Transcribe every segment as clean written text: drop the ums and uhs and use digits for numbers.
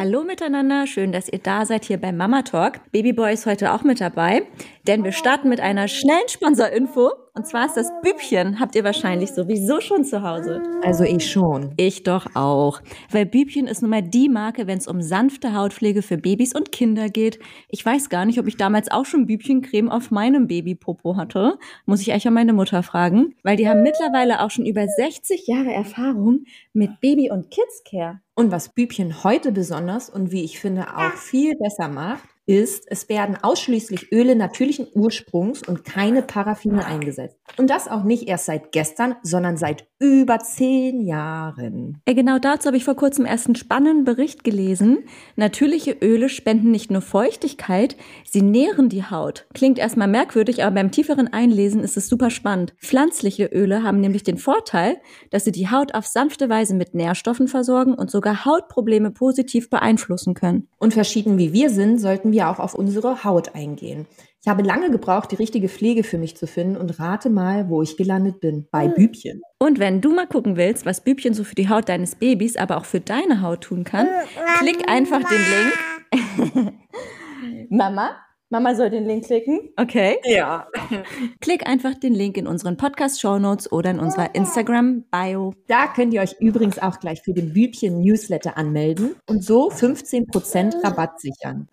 Hallo miteinander, schön, dass ihr da seid hier beim Mama Talk. Babyboy ist heute auch mit dabei, denn wir starten mit einer schnellen Sponsorinfo. Und zwar ist das Bübchen, habt ihr wahrscheinlich sowieso schon zu Hause. Also ich schon. Ich doch auch. Weil Bübchen ist nun mal die Marke, wenn es um sanfte Hautpflege für Babys und Kinder geht. Ich weiß gar nicht, ob ich damals auch schon Bübchencreme auf meinem Babypopo hatte. Muss ich eigentlich an meine Mutter fragen. Weil die haben mittlerweile auch schon über 60 Jahre Erfahrung mit Baby- und Kidscare. Und was Bübchen heute besonders und wie ich finde auch viel besser macht, ist, es werden ausschließlich Öle natürlichen Ursprungs und keine Paraffine eingesetzt. Und das auch nicht erst seit gestern, sondern seit über 10 Jahren. Genau dazu habe ich vor kurzem erst einen spannenden Bericht gelesen. Natürliche Öle spenden nicht nur Feuchtigkeit, sie nähren die Haut. Klingt erstmal merkwürdig, aber beim tieferen Einlesen ist es super spannend. Pflanzliche Öle haben nämlich den Vorteil, dass sie die Haut auf sanfte Weise mit Nährstoffen versorgen und sogar Hautprobleme positiv beeinflussen können. Und verschieden wie wir sind, sollten wir auch auf unsere Haut eingehen. Ich habe lange gebraucht, die richtige Pflege für mich zu finden und rate mal, wo ich gelandet bin. Bei Bübchen. Und wenn du mal gucken willst, was Bübchen so für die Haut deines Babys, aber auch für deine Haut tun kann, klick einfach den Link. Mama soll den Link klicken? Okay. Ja. Klick einfach den Link in unseren Podcast-Shownotes oder in unserer Instagram-Bio. Da könnt ihr euch übrigens auch gleich für den Bübchen-Newsletter anmelden und so 15% Rabatt sichern.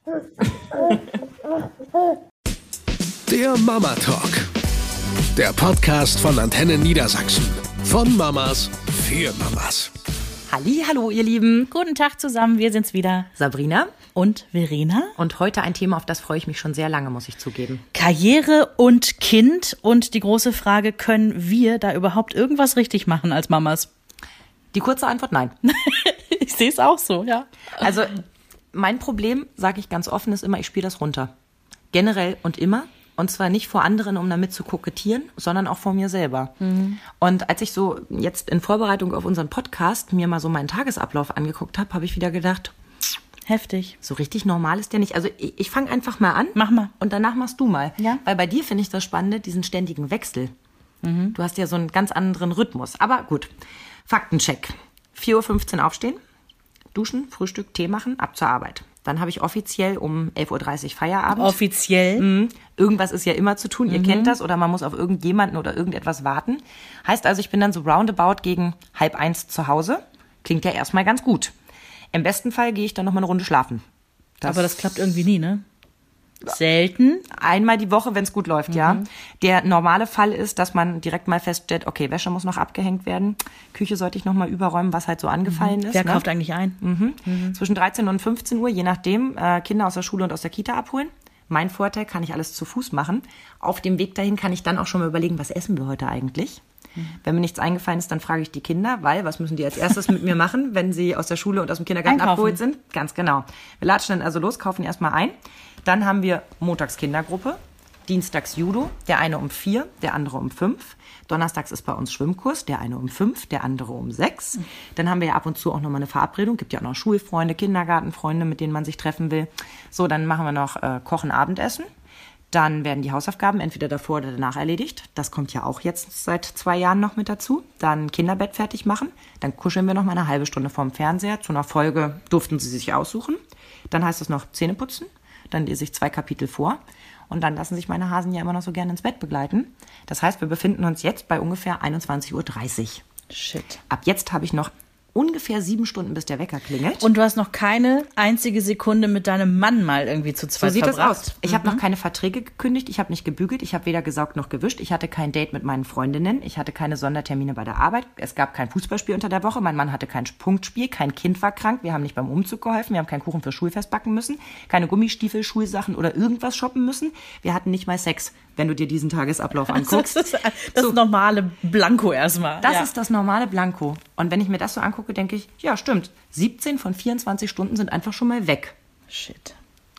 Der Mama Talk. Der Podcast von Antenne Niedersachsen. Von Mamas für Mamas. Hallo, ihr Lieben. Guten Tag zusammen, wir sind's wieder. Sabrina. Und Verena. Und heute ein Thema, auf das freue ich mich schon sehr lange, muss ich zugeben. Karriere und Kind. Und die große Frage, können wir da überhaupt irgendwas richtig machen als Mamas? Die kurze Antwort, nein. Ich sehe es auch so, ja. Also mein Problem, sage ich ganz offen, ist immer, ich spiele das runter. Generell und immer. Und zwar nicht vor anderen, um damit zu kokettieren, sondern auch vor mir selber. Mhm. Und als ich so jetzt in Vorbereitung auf unseren Podcast mir mal so meinen Tagesablauf angeguckt habe, habe ich wieder gedacht, heftig. So richtig normal ist der nicht. Also ich fange einfach mal an. Mach mal. Und danach machst du mal. Ja. Weil bei dir finde ich das Spannende, diesen ständigen Wechsel. Mhm. Du hast ja so einen ganz anderen Rhythmus. Aber gut, Faktencheck. 4:15 Uhr aufstehen, duschen, Frühstück, Tee machen, ab zur Arbeit. Dann habe ich offiziell um 11:30 Uhr Feierabend. Offiziell? Irgendwas ist ja immer zu tun, ihr kennt das. Oder man muss auf irgendjemanden oder irgendetwas warten. Heißt also, ich bin dann so roundabout gegen 12:30 zu Hause. Klingt ja erstmal ganz gut. Im besten Fall gehe ich dann noch mal eine Runde schlafen. Aber das klappt irgendwie nie, ne? Selten. Einmal die Woche, wenn es gut läuft, ja. Der normale Fall ist, dass man direkt mal feststellt, okay, Wäsche muss noch abgehängt werden, Küche sollte ich noch mal überräumen, was halt so angefallen ist. Wer kauft eigentlich ein? Zwischen 13 und 15 Uhr, je nachdem, Kinder aus der Schule und aus der Kita abholen. Mein Vorteil, kann ich alles zu Fuß machen. Auf dem Weg dahin kann ich dann auch schon mal überlegen, was essen wir heute eigentlich? Wenn mir nichts eingefallen ist, dann frage ich die Kinder, weil was müssen die als erstes mit mir machen, wenn sie aus der Schule und aus dem Kindergarten Einkaufen. abgeholt sind? Ganz genau. Wir latschen dann also los, kaufen erstmal ein. Dann haben wir montags Kindergruppe, dienstags Judo, der eine um 4, der andere um 5. Donnerstags ist bei uns Schwimmkurs, der eine um 5, der andere um 6. Dann haben wir ja ab und zu auch nochmal eine Verabredung, gibt ja auch noch Schulfreunde, Kindergartenfreunde, mit denen man sich treffen will. So, dann machen wir noch Kochen, Abendessen. Dann werden die Hausaufgaben entweder davor oder danach erledigt. Das kommt ja auch jetzt seit 2 Jahren noch mit dazu. Dann Kinderbett fertig machen. Dann kuscheln wir noch mal eine halbe Stunde vorm Fernseher. Zu einer Folge durften sie sich aussuchen. Dann heißt es noch Zähne putzen. Dann lese ich 2 Kapitel vor. Und dann lassen sich meine Hasen ja immer noch so gerne ins Bett begleiten. Das heißt, wir befinden uns jetzt bei ungefähr 21:30 Uhr. Shit. Ab jetzt habe ich noch ungefähr 7 Stunden, bis der Wecker klingelt. Und du hast noch keine einzige Sekunde mit deinem Mann mal irgendwie zu zweit verbracht. So sieht verbracht. das aus. Ich habe noch keine Verträge gekündigt, ich habe nicht gebügelt, ich habe weder gesaugt noch gewischt, ich hatte kein Date mit meinen Freundinnen, ich hatte keine Sondertermine bei der Arbeit, es gab kein Fußballspiel unter der Woche, mein Mann hatte kein Punktspiel, kein Kind war krank, wir haben nicht beim Umzug geholfen, wir haben keinen Kuchen für Schulfest backen müssen, keine Gummistiefel, Schulsachen oder irgendwas shoppen müssen, wir hatten nicht mal Sex, wenn du dir diesen Tagesablauf anguckst. Das ist das normale Blanko erstmal. Das ist das normale Blanko. Und wenn ich mir das so angucke, denke ich, ja, stimmt. 17 von 24 Stunden sind einfach schon mal weg. Shit.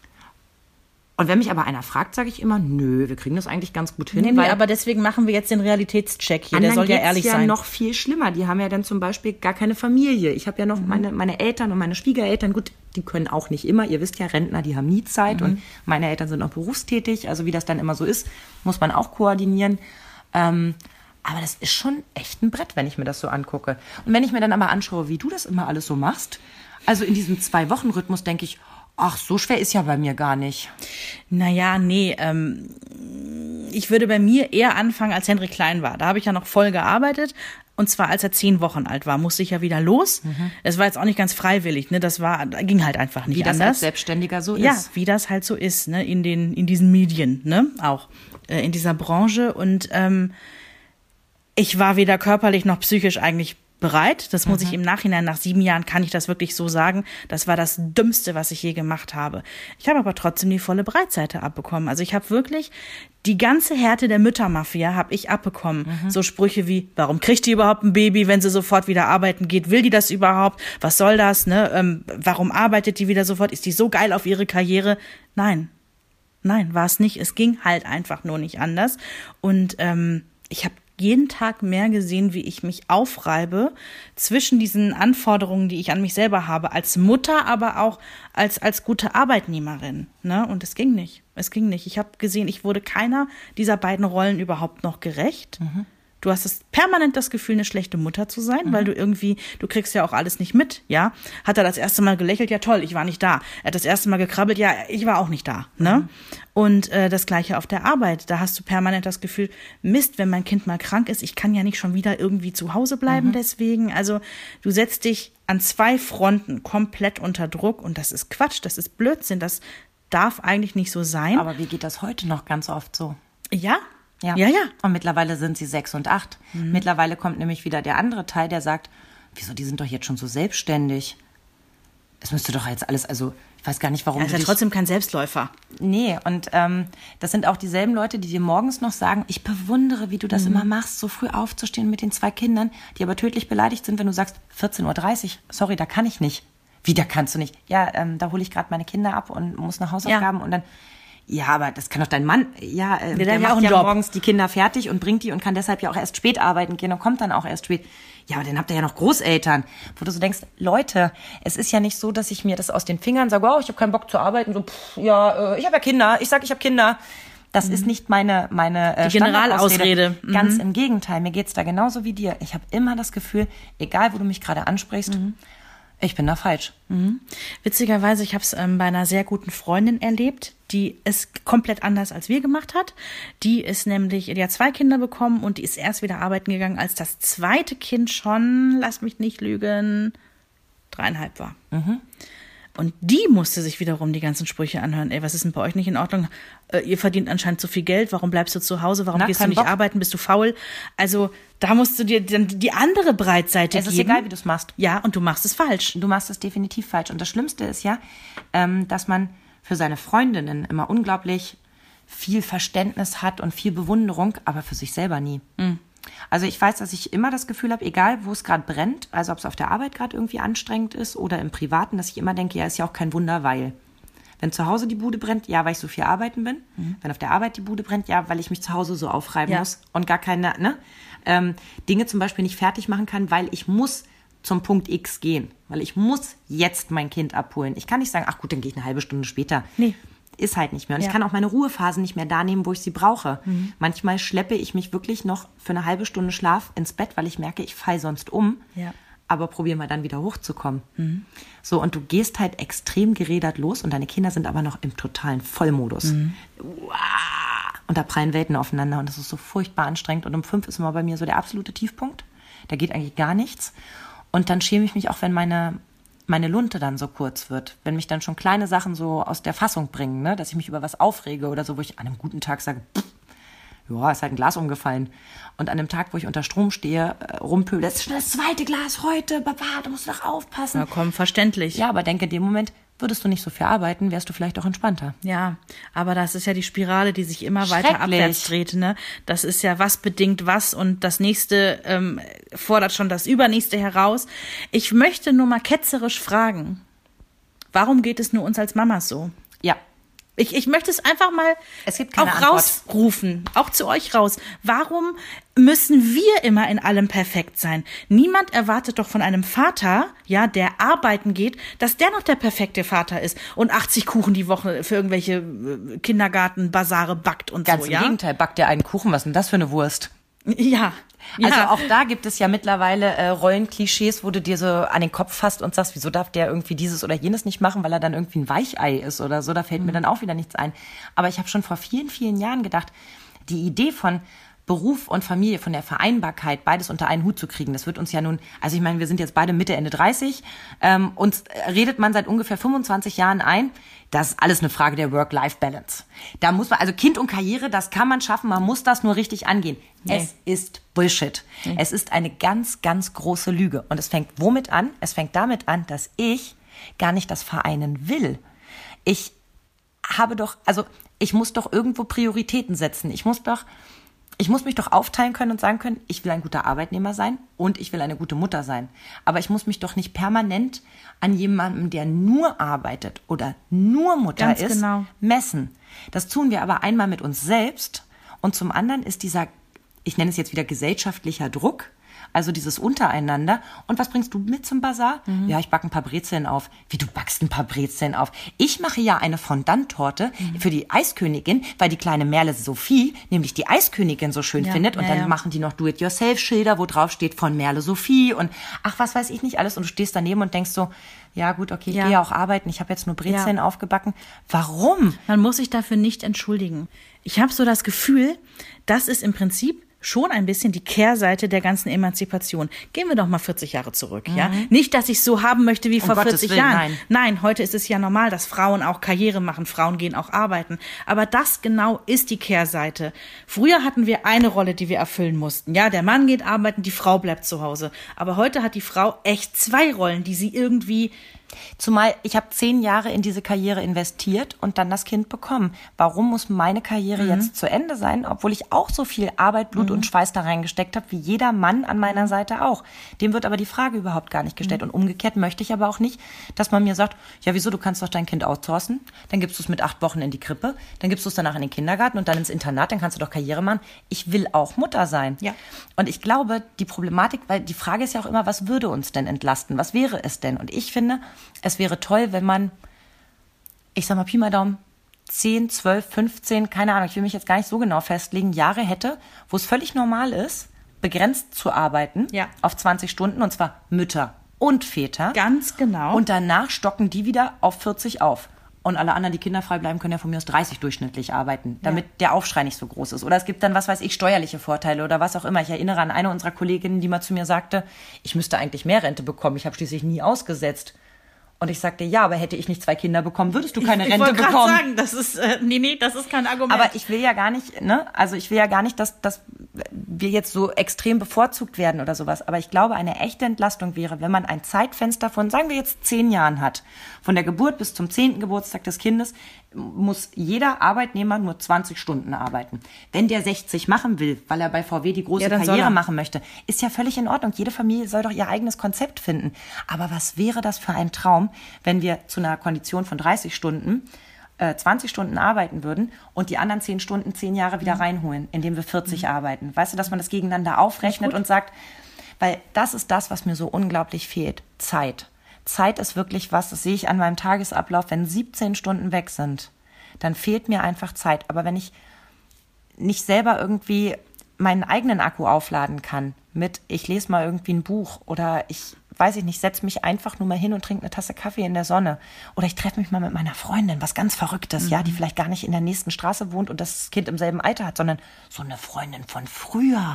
Und wenn mich aber einer fragt, sage ich immer, nö, wir kriegen das eigentlich ganz gut hin. Nee, aber deswegen machen wir jetzt den Realitätscheck hier. Der soll ja ehrlich sein. Ja noch viel schlimmer. Die haben ja dann zum Beispiel gar keine Familie. Ich habe ja noch meine Eltern und meine Schwiegereltern. Gut, die können auch nicht immer. Ihr wisst ja, Rentner, die haben nie Zeit. Und meine Eltern sind auch berufstätig. Also wie das dann immer so ist, muss man auch koordinieren. Aber das ist schon echt ein Brett, wenn ich mir das so angucke. Und wenn ich mir dann aber anschaue, wie du das immer alles so machst, Also in diesem 2-Wochen-Rhythmus denke ich, ach, so schwer ist ja bei mir gar nicht. Naja, nee, ich würde bei mir eher anfangen, als Henry klein war. Da habe ich ja noch voll gearbeitet. Und zwar, als er 10 Wochen alt war, musste ich ja wieder los. Es war jetzt auch nicht ganz freiwillig, ne? Ging halt einfach nicht anders. Wie das als Selbstständiger so ist. Ja, wie das halt so ist, ne? In diesen Medien, ne? Auch in dieser Branche. Und ich war weder körperlich noch psychisch eigentlich bereit. Das muss ich im Nachhinein, nach 7 Jahren kann ich das wirklich so sagen. Das war das Dümmste, was ich je gemacht habe. Ich habe aber trotzdem die volle Breitseite abbekommen. Also ich habe wirklich die ganze Härte der Müttermafia habe ich abbekommen. So Sprüche wie, warum kriegt die überhaupt ein Baby, wenn sie sofort wieder arbeiten geht? Will die das überhaupt? Was soll das? Ne? Warum arbeitet die wieder sofort? Ist die so geil auf ihre Karriere? Nein, war es nicht. Es ging halt einfach nur nicht anders. Und ich habe jeden Tag mehr gesehen, wie ich mich aufreibe zwischen diesen Anforderungen, die ich an mich selber habe, als Mutter, aber auch als gute Arbeitnehmerin. Ne? Und es ging nicht. Ich habe gesehen, ich wurde keiner dieser beiden Rollen überhaupt noch gerecht. Du hast permanent das Gefühl, eine schlechte Mutter zu sein, weil du kriegst ja auch alles nicht mit, ja. Hat er das erste Mal gelächelt? Ja toll, ich war nicht da. Er hat das erste Mal gekrabbelt? Ja, ich war auch nicht da, ne? Und das Gleiche auf der Arbeit. Da hast du permanent das Gefühl, Mist, wenn mein Kind mal krank ist, ich kann ja nicht schon wieder irgendwie zu Hause bleiben deswegen. Also du setzt dich an 2 Fronten komplett unter Druck und das ist Quatsch, das ist Blödsinn, das darf eigentlich nicht so sein. Aber wie geht das heute noch ganz oft so? Ja. Ja. Und mittlerweile sind sie 6 und 8. Mittlerweile kommt nämlich wieder der andere Teil, der sagt, wieso, die sind doch jetzt schon so selbstständig. Es müsste doch jetzt alles, also ich weiß gar nicht, warum. Er ist ja trotzdem kein Selbstläufer. Nee, und das sind auch dieselben Leute, die dir morgens noch sagen, ich bewundere, wie du das immer machst, so früh aufzustehen mit den 2 Kindern, die aber tödlich beleidigt sind, wenn du sagst, 14:30 Uhr, sorry, da kann ich nicht. Wie, da kannst du nicht? Ja, da hole ich gerade meine Kinder ab und muss noch Hausaufgaben und dann... Ja, aber das kann doch dein Mann, der macht ja morgens die Kinder fertig und bringt die und kann deshalb ja auch erst spät arbeiten gehen und kommt dann auch erst spät. Ja, aber dann habt ihr ja noch Großeltern, wo du so denkst, Leute, es ist ja nicht so, dass ich mir das aus den Fingern sage, oh, ich habe keinen Bock zu arbeiten, so, ich habe ja Kinder, ich habe Kinder. Das ist nicht meine die Generalausrede. Ganz im Gegenteil, mir geht's da genauso wie dir. Ich habe immer das Gefühl, egal wo du mich gerade ansprichst, ich bin da falsch. Witzigerweise, ich habe es bei einer sehr guten Freundin erlebt, die es komplett anders als wir gemacht hat. Die hat 2 Kinder bekommen und die ist erst wieder arbeiten gegangen, als das 2. Kind schon, lass mich nicht lügen, 3,5 war. Und die musste sich wiederum die ganzen Sprüche anhören. Ey, was ist denn bei euch nicht in Ordnung? Ihr verdient anscheinend zu viel Geld. Warum bleibst du zu Hause? Warum gehst du nicht arbeiten? Bist du faul? Also da musst du dir dann die andere Breitseite geben. Es ist egal, wie du es machst. Ja, und du machst es falsch. Du machst es definitiv falsch. Und das Schlimmste ist ja, dass man für seine Freundinnen immer unglaublich viel Verständnis hat und viel Bewunderung, aber für sich selber nie. Also ich weiß, dass ich immer das Gefühl habe, egal wo es gerade brennt, also ob es auf der Arbeit gerade irgendwie anstrengend ist oder im Privaten, dass ich immer denke, ja, ist ja auch kein Wunder, weil. Wenn zu Hause die Bude brennt, ja, weil ich so viel arbeiten bin. Wenn auf der Arbeit die Bude brennt, ja, weil ich mich zu Hause so aufreiben muss und gar keine Dinge zum Beispiel nicht fertig machen kann, weil ich muss zum Punkt X gehen. Weil ich muss jetzt mein Kind abholen. Ich kann nicht sagen, ach gut, dann gehe ich eine halbe Stunde später. Nee. Ist halt nicht mehr. Und ich kann auch meine Ruhephasen nicht mehr da nehmen, wo ich sie brauche. Manchmal schleppe ich mich wirklich noch für eine halbe Stunde Schlaf ins Bett, weil ich merke, ich falle sonst um. Ja. Aber probier mal dann wieder hochzukommen. So, und du gehst halt extrem gerädert los und deine Kinder sind aber noch im totalen Vollmodus. Und da prallen Welten aufeinander und das ist so furchtbar anstrengend. Und um 5 ist immer bei mir so der absolute Tiefpunkt. Da geht eigentlich gar nichts. Und dann schäme ich mich auch, wenn meine Lunte dann so kurz wird. Wenn mich dann schon kleine Sachen so aus der Fassung bringen, ne? Dass ich mich über was aufrege oder so, wo ich an einem guten Tag sage, ja, ist halt ein Glas umgefallen. Und an einem Tag, wo ich unter Strom stehe, rumpöle, das ist schon das 2. Glas heute, Papa, du musst doch aufpassen. Na komm, verständlich. Ja, aber denke, in dem Moment würdest du nicht so viel arbeiten, wärst du vielleicht auch entspannter. Ja, aber das ist ja die Spirale, die sich immer weiter abwärts dreht. Ne? Das ist ja, was bedingt was und das nächste fordert schon das übernächste heraus. Ich möchte nur mal ketzerisch fragen, warum geht es nur uns als Mamas so? Ja. Ich möchte es einfach mal auch rausrufen, auch zu euch raus. Warum müssen wir immer in allem perfekt sein? Niemand erwartet doch von einem Vater, ja, der arbeiten geht, dass der noch der perfekte Vater ist und 80 Kuchen die Woche für irgendwelche Kindergarten-Basare backt und Ganz so, im ja? Gegenteil, backt der einen Kuchen, was ist denn das für eine Wurst? Ja. Also auch da gibt es ja mittlerweile Rollenklischees, wo du dir so an den Kopf fasst und sagst, wieso darf der irgendwie dieses oder jenes nicht machen, weil er dann irgendwie ein Weichei ist oder so. Da fällt mir dann auch wieder nichts ein. Aber ich habe schon vor vielen, vielen Jahren gedacht, die Idee von Beruf und Familie, von der Vereinbarkeit, beides unter einen Hut zu kriegen, das wird uns ja nun, also ich meine, wir sind jetzt beide Mitte, Ende 30, uns redet man seit ungefähr 25 Jahren ein, das ist alles eine Frage der Work-Life-Balance. Da muss man, also Kind und Karriere, das kann man schaffen, man muss das nur richtig angehen. Nee. Es ist Bullshit. Nee. Es ist eine ganz, ganz große Lüge. Und es fängt womit an? Es fängt damit an, dass ich gar nicht das vereinen will. Ich muss doch irgendwo Prioritäten setzen. Ich muss mich doch aufteilen können und sagen können, ich will ein guter Arbeitnehmer sein und ich will eine gute Mutter sein. Aber ich muss mich doch nicht permanent an jemandem, der nur arbeitet oder nur Mutter ist, messen. Das tun wir aber einmal mit uns selbst und zum anderen ist dieser, ich nenne es jetzt wieder gesellschaftlicher Druck, also dieses Untereinander. Und was bringst du mit zum Bazar? Ja, ich backe ein paar Brezeln auf. Wie, du backst ein paar Brezeln auf? Ich mache ja eine Fondant-Torte für die Eiskönigin, weil die kleine Merle Sophie nämlich die Eiskönigin so schön findet. Und dann machen die noch Do-it-yourself-Schilder, wo drauf steht von Merle Sophie und ach, was weiß ich nicht alles. Und du stehst daneben und denkst so, ja gut, okay, ich gehe auch arbeiten. Ich habe jetzt nur Brezeln aufgebacken. Warum? Man muss sich dafür nicht entschuldigen. Ich habe so das Gefühl, das ist im Prinzip schon ein bisschen die Kehrseite der ganzen Emanzipation. Gehen wir doch mal 40 Jahre zurück, ja? Nicht, dass ich es so haben möchte wie vor 40 Jahren. Nein, heute ist es ja normal, dass Frauen auch Karriere machen, Frauen gehen auch arbeiten. Aber das genau ist die Kehrseite. Früher hatten wir eine Rolle, die wir erfüllen mussten. Ja, der Mann geht arbeiten, die Frau bleibt zu Hause. Aber heute hat die Frau echt 2 Rollen, die sie irgendwie... Zumal ich habe 10 Jahre in diese Karriere investiert und dann das Kind bekommen. Warum muss meine Karriere jetzt zu Ende sein, obwohl ich auch so viel Arbeit, Blut und Schweiß da reingesteckt habe, wie jeder Mann an meiner Seite auch. Dem wird aber die Frage überhaupt gar nicht gestellt. Und umgekehrt möchte ich aber auch nicht, dass man mir sagt, ja wieso, du kannst doch dein Kind outsourcen, dann gibst du es mit 8 Wochen in die Krippe, dann gibst du es danach in den Kindergarten und dann ins Internat, dann kannst du doch Karriere machen. Ich will auch Mutter sein. Ja. Und ich glaube, die Problematik, weil die Frage ist ja auch immer, was würde uns denn entlasten? Was wäre es denn? Und ich finde, es wäre toll, wenn man, ich sag mal Pi mal Daumen, 10, 12, 15, keine Ahnung, ich will mich jetzt gar nicht so genau festlegen, Jahre hätte, wo es völlig normal ist, begrenzt zu arbeiten auf 20 Stunden, und zwar Mütter und Väter. Ganz genau. Und danach stocken die wieder auf 40 auf. Und alle anderen, die kinderfrei bleiben, können ja von mir aus 30 durchschnittlich arbeiten, damit der Aufschrei nicht so groß ist. Oder es gibt dann, was weiß ich, steuerliche Vorteile oder was auch immer. Ich erinnere an eine unserer Kolleginnen, die mal zu mir sagte, ich müsste eigentlich mehr Rente bekommen, ich habe schließlich nie ausgesetzt. Und ich sagte, ja, aber hätte ich nicht 2 Kinder bekommen, würdest du keine Rente bekommen. Ich wollte gerade sagen, das ist, das ist kein Argument. Aber ich will ja gar nicht, dass wir jetzt so extrem bevorzugt werden oder sowas. Aber ich glaube, eine echte Entlastung wäre, wenn man ein Zeitfenster von, sagen wir jetzt 10 Jahren hat. Von der Geburt bis zum 10. Geburtstag des Kindes muss jeder Arbeitnehmer nur 20 Stunden arbeiten. Wenn der 60 machen will, weil er bei VW die große Karriere machen möchte, ist ja völlig in Ordnung. Jede Familie soll doch ihr eigenes Konzept finden. Aber was wäre das für ein Traum, wenn wir zu einer Kondition von 30 Stunden 20 Stunden arbeiten würden und die anderen 10 Stunden 10 Jahre wieder reinholen, indem wir 40 arbeiten. Weißt du, dass man das gegeneinander aufrechnet und sagt, weil das ist das, was mir so unglaublich fehlt. Zeit. Zeit ist wirklich was, das sehe ich an meinem Tagesablauf, wenn 17 Stunden weg sind, dann fehlt mir einfach Zeit. Aber wenn ich nicht selber irgendwie meinen eigenen Akku aufladen kann mit, ich lese mal irgendwie ein Buch oder ich, weiß ich nicht, setze mich einfach nur mal hin und trinke eine Tasse Kaffee in der Sonne oder ich treffe mich mal mit meiner Freundin, was ganz Verrücktes, die vielleicht gar nicht in der nächsten Straße wohnt und das Kind im selben Alter hat, sondern so eine Freundin von früher.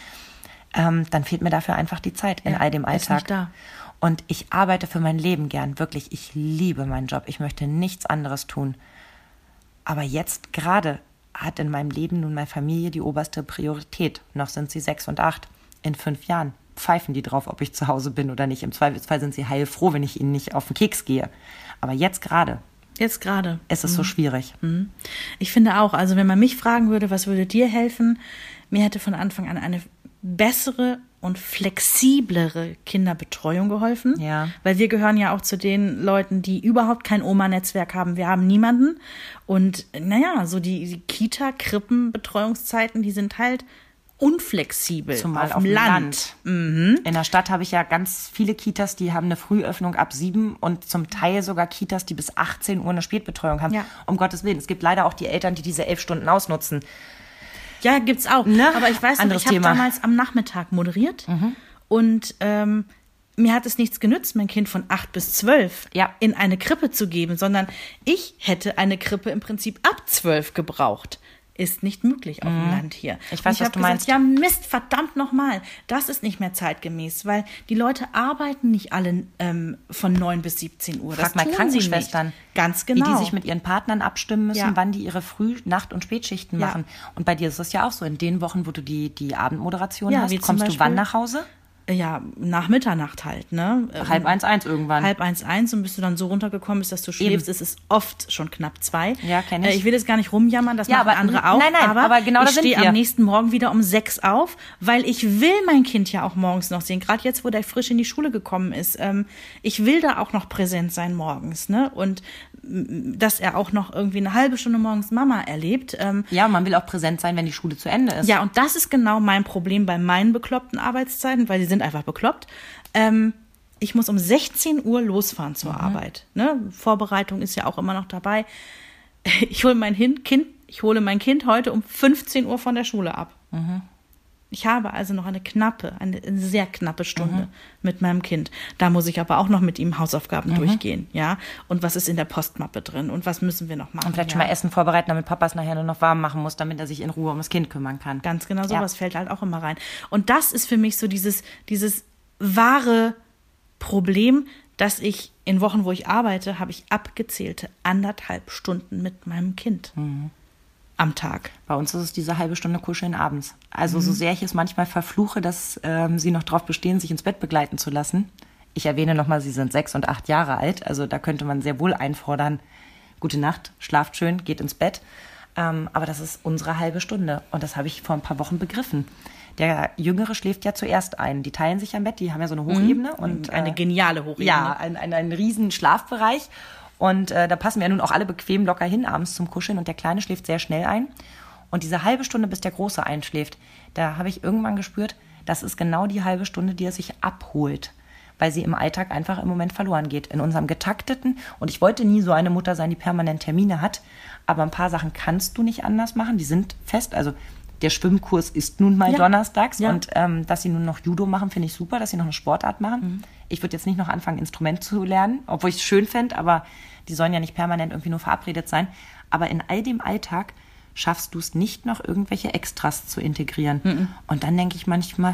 Dann fehlt mir dafür einfach die Zeit in all dem Alltag. Ist nicht da. Und ich arbeite für mein Leben gern, wirklich. Ich liebe meinen Job. Ich möchte nichts anderes tun. Aber jetzt gerade hat in meinem Leben nun meine Familie die oberste Priorität. Noch sind sie 6 und 8. In 5 Jahren pfeifen die drauf, ob ich zu Hause bin oder nicht. Im Zweifelsfall sind sie heilfroh, wenn ich ihnen nicht auf den Keks gehe. Aber jetzt gerade. Ist es so schwierig. Ich finde auch, also wenn man mich fragen würde, was würde dir helfen? Mir hätte von Anfang an eine bessere und flexiblere Kinderbetreuung geholfen. Ja. Weil wir gehören ja auch zu den Leuten, die überhaupt kein Oma-Netzwerk haben. Wir haben niemanden. Und so die Kita-Krippen-Betreuungszeiten, die sind halt unflexibel. Zumal auf dem Land. In der Stadt habe ich ja ganz viele Kitas, die haben eine Frühöffnung ab 7 und zum Teil sogar Kitas, die bis 18 Uhr eine Spätbetreuung haben. Ja. Um Gottes Willen. Es gibt leider auch die Eltern, die diese 11 Stunden ausnutzen. Ja, gibt's auch. Ne? Aber ich weiß noch, Anderes ich habe Thema. damals am Nachmittag moderiert und mir hat es nichts genützt, mein Kind von 8 bis 12 Ja. in eine Krippe zu geben, sondern ich hätte eine Krippe im Prinzip ab 12 gebraucht. Ist nicht möglich auf dem Land hier. Ich weiß, und was du hab meinst. gesagt, ja Mist, verdammt nochmal, das ist nicht mehr zeitgemäß, weil die Leute arbeiten nicht alle von 9 bis 17 Uhr. Frag mal tun sie Krankenschwestern, nicht. Ganz wie genau. die sich mit ihren Partnern abstimmen müssen, Ja. wann die ihre Früh-, Nacht- und Spätschichten Ja. machen. Und bei dir ist es ja auch so, in den Wochen, wo du die Abendmoderation Ja, hast, wie zum kommst du Beispiel- wann nach Hause? Ja, nach Mitternacht halt, ne? 12:30 irgendwann. 12:30 und bis du dann so runtergekommen bist, dass du schläfst, Eben. ist es oft schon knapp 2. Ja, kenn ich. Ich will jetzt gar nicht rumjammern, das Ja, machen aber- andere auch. nein, aber genau da ich sind stehe wir. am nächsten Morgen wieder um 6 auf, weil ich will mein Kind ja auch morgens noch sehen. Gerade jetzt, wo der frisch in die Schule gekommen ist. Ich will da auch noch präsent sein morgens, ne? Und dass er auch noch irgendwie eine halbe Stunde morgens Mama erlebt. Ja, man will auch präsent sein, wenn die Schule zu Ende ist. Ja, und das ist genau mein Problem bei meinen bekloppten Arbeitszeiten, weil die sind einfach bekloppt. Ich muss um 16 Uhr losfahren zur Arbeit. Ne? Vorbereitung ist ja auch immer noch dabei. Ich hole mein Kind heute um 15 Uhr von der Schule ab. Ich habe also noch eine sehr knappe Stunde mit meinem Kind. Da muss ich aber auch noch mit ihm Hausaufgaben durchgehen, ja. Und was ist in der Postmappe drin und was müssen wir noch machen? Und vielleicht ja? schon mal Essen vorbereiten, damit Papa es nachher nur noch warm machen muss, damit er sich in Ruhe um das Kind kümmern kann. Ganz genau, Ja. sowas fällt halt auch immer rein. Und das ist für mich so dieses wahre Problem, dass ich in Wochen, wo ich arbeite, habe ich abgezählte 1,5 Stunden mit meinem Kind am Tag. Bei uns ist es diese halbe Stunde Kuscheln abends. Also so sehr ich es manchmal verfluche, dass sie noch drauf bestehen, sich ins Bett begleiten zu lassen. Ich erwähne nochmal, sie sind 6 und 8 Jahre alt. Also da könnte man sehr wohl einfordern, gute Nacht, schlaft schön, geht ins Bett. Aber das ist unsere halbe Stunde. Und das habe ich vor ein paar Wochen begriffen. Der Jüngere schläft ja zuerst ein. Die teilen sich ja im Bett, die haben ja so eine Hochebene. Und, Eine geniale Hochebene. ja, ein riesen Schlafbereich. Und da passen wir ja nun auch alle bequem locker hin abends zum Kuscheln. Und der Kleine schläft sehr schnell ein. Und diese halbe Stunde, bis der Große einschläft, da habe ich irgendwann gespürt, das ist genau die halbe Stunde, die er sich abholt. Weil sie im Alltag einfach im Moment verloren geht. In unserem getakteten, und ich wollte nie so eine Mutter sein, die permanent Termine hat, aber ein paar Sachen kannst du nicht anders machen, die sind fest. Also der Schwimmkurs ist nun mal donnerstags Ja. und dass sie nun noch Judo machen, finde ich super, dass sie noch eine Sportart machen. Ich würde jetzt nicht noch anfangen, Instrument zu lernen, obwohl ich es schön fände, aber die sollen ja nicht permanent irgendwie nur verabredet sein. Aber in all dem Alltag schaffst du es nicht, noch irgendwelche Extras zu integrieren. Und dann denke ich manchmal,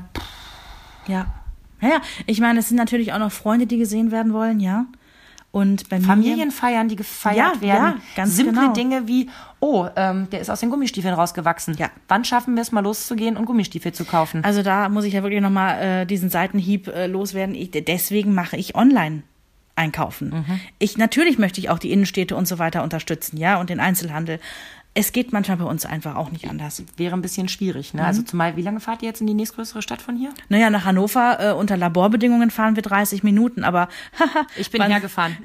Ja. Ja, ich meine, es sind natürlich auch noch Freunde, die gesehen werden wollen, ja. Und bei mir Familienfeiern, die gefeiert Ja, werden. ja, ganz Simple genau. Dinge wie, der ist aus den Gummistiefeln rausgewachsen. Ja. Wann schaffen wir es mal loszugehen und Gummistiefel zu kaufen? Also da muss ich ja wirklich nochmal diesen Seitenhieb loswerden. Deswegen mache ich online einkaufen. Natürlich möchte ich auch die Innenstädte und so weiter unterstützen, ja, und den Einzelhandel. Es geht manchmal bei uns einfach auch nicht anders. Wäre ein bisschen schwierig, ne? Also zumal, wie lange fahrt ihr jetzt in die nächstgrößere Stadt von hier? Naja, nach Hannover unter Laborbedingungen fahren wir 30 Minuten, aber Ich bin hergefahren.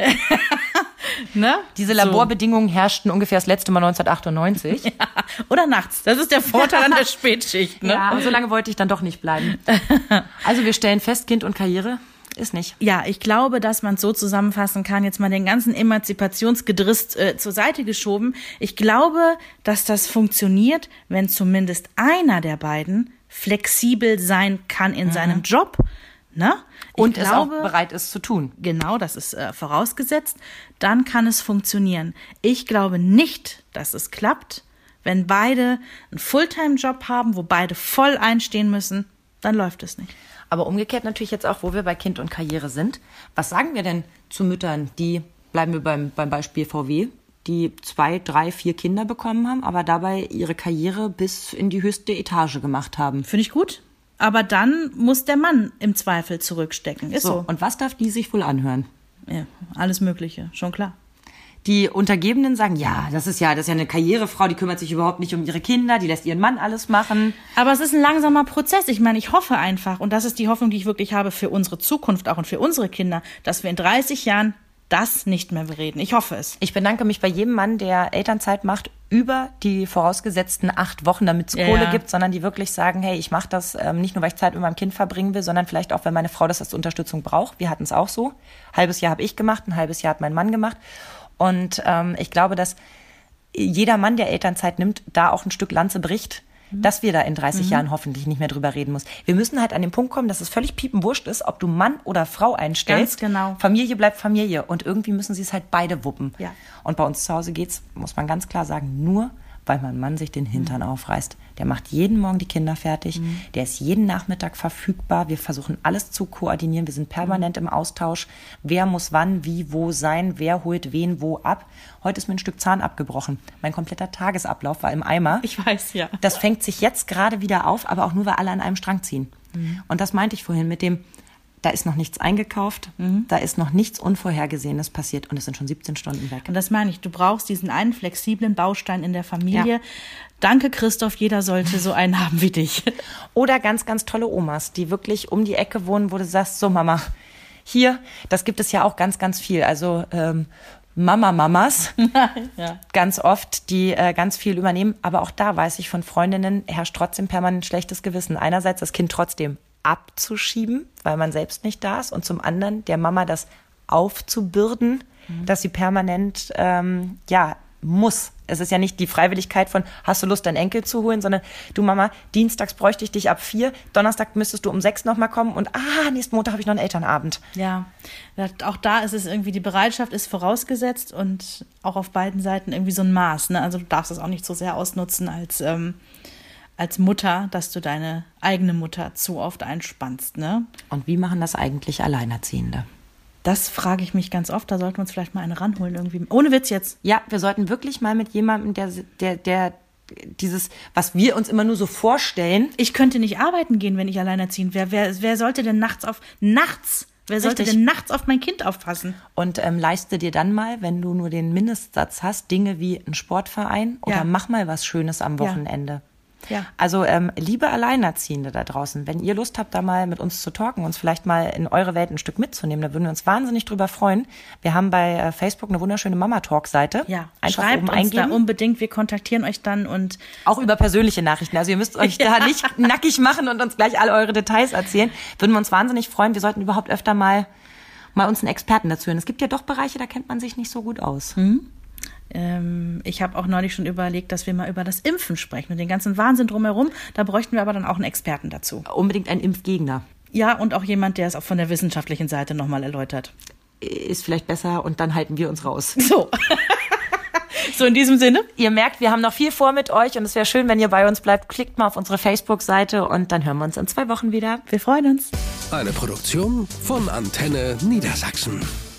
ne? Diese Laborbedingungen herrschten ungefähr das letzte Mal 1998. Oder nachts. Das ist der Vorteil an der Spätschicht, ne? Ja, aber so lange wollte ich dann doch nicht bleiben. Also wir stellen fest, Kind und Karriere ist nicht. Ja, ich glaube, dass man es so zusammenfassen kann, jetzt mal den ganzen Emanzipationsgedriss zur Seite geschoben. Ich glaube, dass das funktioniert, wenn zumindest einer der beiden flexibel sein kann in seinem Job. Ne? Und es auch bereit ist zu tun. Genau, das ist vorausgesetzt. Dann kann es funktionieren. Ich glaube nicht, dass es klappt, wenn beide einen Fulltime-Job haben, wo beide voll einstehen müssen. Dann läuft es nicht. Aber umgekehrt natürlich jetzt auch, wo wir bei Kind und Karriere sind. Was sagen wir denn zu Müttern, die, bleiben wir beim Beispiel VW, die 2, 3, 4 Kinder bekommen haben, aber dabei ihre Karriere bis in die höchste Etage gemacht haben? Finde ich gut. Aber dann muss der Mann im Zweifel zurückstecken. Ist so. Und was darf die sich wohl anhören? Ja, alles Mögliche, schon klar. Die Untergebenen sagen, ja, das ist ja eine Karrierefrau, die kümmert sich überhaupt nicht um ihre Kinder, die lässt ihren Mann alles machen. Aber es ist ein langsamer Prozess. Ich meine, ich hoffe einfach, und das ist die Hoffnung, die ich wirklich habe für unsere Zukunft auch und für unsere Kinder, dass wir in 30 Jahren das nicht mehr bereden. Ich hoffe es. Ich bedanke mich bei jedem Mann, der Elternzeit macht, über die vorausgesetzten 8 Wochen, damit es Kohle gibt, sondern die wirklich sagen, hey, ich mache das nicht nur, weil ich Zeit mit meinem Kind verbringen will, sondern vielleicht auch, weil meine Frau das als Unterstützung braucht. Wir hatten es auch so. Halbes Jahr habe ich gemacht, ein halbes Jahr hat mein Mann gemacht. Und ich glaube, dass jeder Mann, der Elternzeit nimmt, da auch ein Stück Lanze bricht, dass wir da in 30 Jahren hoffentlich nicht mehr drüber reden müssen. Wir müssen halt an den Punkt kommen, dass es völlig piepenwurscht ist, ob du Mann oder Frau einstellst. Ganz genau. Familie bleibt Familie und irgendwie müssen sie es halt beide wuppen. Ja. Und bei uns zu Hause geht's, muss man ganz klar sagen, nur weil mein Mann sich den Hintern aufreißt. Der macht jeden Morgen die Kinder fertig, der ist jeden Nachmittag verfügbar. Wir versuchen alles zu koordinieren, wir sind permanent im Austausch. Wer muss wann, wie, wo sein, wer holt wen wo ab. Heute ist mir ein Stück Zahn abgebrochen. Mein kompletter Tagesablauf war im Eimer. Ich weiß, ja. Das fängt sich jetzt gerade wieder auf, aber auch nur, weil alle an einem Strang ziehen. Und das meinte ich vorhin mit dem, da ist noch nichts eingekauft, da ist noch nichts Unvorhergesehenes passiert und es sind schon 17 Stunden weg. Und das meine ich, du brauchst diesen einen flexiblen Baustein in der Familie. Ja. Danke, Christoph, jeder sollte so einen haben wie dich. Oder ganz, ganz tolle Omas, die wirklich um die Ecke wohnen, wo du sagst, so Mama, hier, das gibt es ja auch ganz, ganz viel. Also Mamas, Ja. ganz oft, die ganz viel übernehmen. Aber auch da weiß ich von Freundinnen, herrscht trotzdem permanent schlechtes Gewissen. Einerseits das Kind trotzdem abzuschieben, weil man selbst nicht da ist. Und zum anderen der Mama das aufzubürden, dass sie permanent, muss. Es ist ja nicht die Freiwilligkeit von, hast du Lust, deinen Enkel zu holen, sondern du Mama, dienstags bräuchte ich dich ab 4, Donnerstag müsstest du um 6 nochmal kommen und nächsten Montag habe ich noch einen Elternabend. Ja, auch da ist es irgendwie, die Bereitschaft ist vorausgesetzt und auch auf beiden Seiten irgendwie so ein Maß. Ne? Also du darfst es auch nicht so sehr ausnutzen als Mutter, dass du deine eigene Mutter zu oft einspannst. Ne? Und wie machen das eigentlich Alleinerziehende? Das frage ich mich ganz oft, da sollten wir uns vielleicht mal eine ranholen irgendwie. Ohne Witz jetzt. Ja, wir sollten wirklich mal mit jemandem, der dieses, was wir uns immer nur so vorstellen. Ich könnte nicht arbeiten gehen, wenn ich alleinerziehend wäre. Wer sollte denn nachts auf mein Kind aufpassen? Und leiste dir dann mal, wenn du nur den Mindestsatz hast, Dinge wie einen Sportverein oder mach mal was Schönes am Wochenende. Ja. Also liebe Alleinerziehende da draußen, wenn ihr Lust habt, da mal mit uns zu talken, uns vielleicht mal in eure Welt ein Stück mitzunehmen, da würden wir uns wahnsinnig drüber freuen. Wir haben bei Facebook eine wunderschöne Mama-Talk-Seite. Ja, einfach schreibt oben uns eingeben. da unbedingt, wir kontaktieren euch dann und Auch über persönliche Nachrichten. Also ihr müsst euch da nicht nackig machen und uns gleich alle eure Details erzählen. Würden wir uns wahnsinnig freuen. Wir sollten überhaupt öfter mal uns einen Experten dazu hören. Es gibt ja doch Bereiche, da kennt man sich nicht so gut aus. ich habe auch neulich schon überlegt, dass wir mal über das Impfen sprechen und den ganzen Wahnsinn drumherum. Da bräuchten wir aber dann auch einen Experten dazu. Unbedingt ein Impfgegner. Ja, und auch jemand, der es auch von der wissenschaftlichen Seite nochmal erläutert. Ist vielleicht besser und dann halten wir uns raus. So. So, in diesem Sinne. Ihr merkt, wir haben noch viel vor mit euch und es wäre schön, wenn ihr bei uns bleibt. Klickt mal auf unsere Facebook-Seite und dann hören wir uns in 2 Wochen wieder. Wir freuen uns. Eine Produktion von Antenne Niedersachsen.